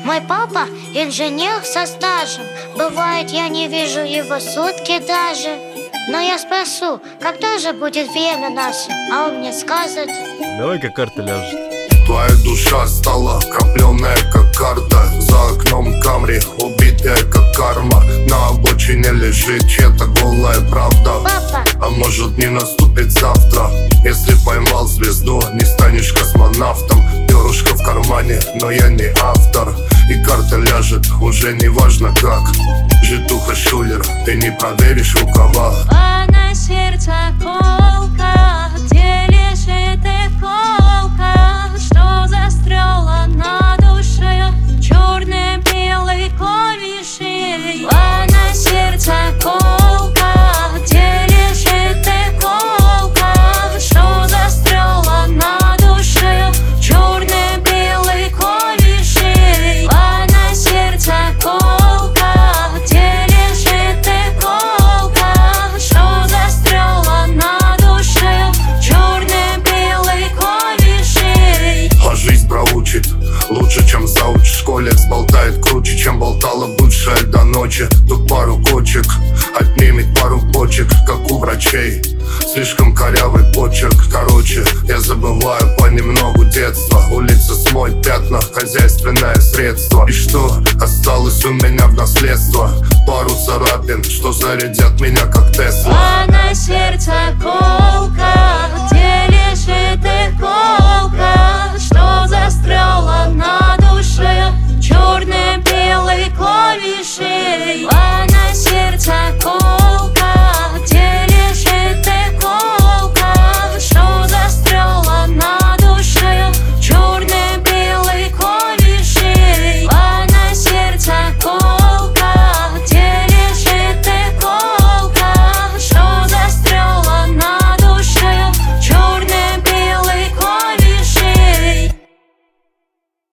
Мой папа инженер со стажем. Бывает, я не вижу его сутки даже. Но я спрошу, когда же будет время наше? А он мне скажет: давай-ка карта ляжет. Твоя душа стала крапленая, как карта. За окном Камри, убитая, как карма. На обочине лежит чья-то голая правда. папа, А может не наступит завтра. Если поймал звезду, не станешь космонавтом. Перышко в кармане, но я не автор. И карта ляжет, уже не важно как. Житуха Шулер, ты не проверишь рукава. А на сердце колка, где лежит иголка, что застряла на душе черно-белой клавишей. А на сердце колка, где лежит иголка, что застряла на душе черно-белой клавишей. А на сердце колка, где лежит иголка, что застряла на душе черно-белой клавишей. А жизнь проучит лучше, чем зауч в школе. Сболтает круче, чем болтала бывшая до ночи. Тут пару кочек отнимет пару почек, как у врачей. Слишком корявый почерк, короче, я забываю понемногу детство. Улица смоет пятна, хозяйственное средство. И что осталось у меня в наследство? Пару царапин, что зарядят меня как Тесла. А на сердце колка, где лежит иголка,